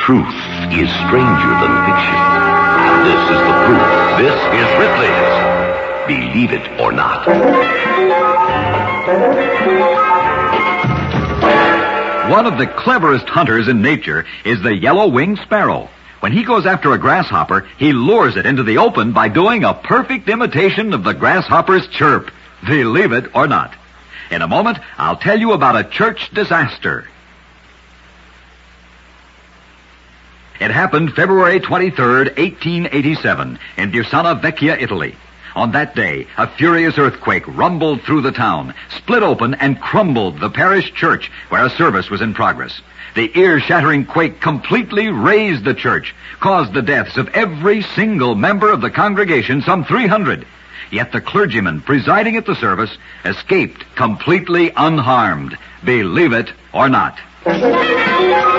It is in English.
truth is stranger than fiction. And this is the proof. This is Ripley's Believe It or Not. One of the cleverest hunters in nature is the yellow-winged sparrow. When he goes after a grasshopper, he lures it into the open by doing a perfect imitation of the grasshopper's chirp. Believe it or not. In a moment, I'll tell you about a church disaster. It happened February 23rd, 1887, in Bussana Vecchia, Italy. On that day, a furious earthquake rumbled through the town, split open, and crumbled the parish church where a service was in progress. The ear-shattering quake completely razed the church, caused the deaths of every single member of the congregation, some 300. Yet the clergyman presiding at the service escaped completely unharmed. Believe it or not.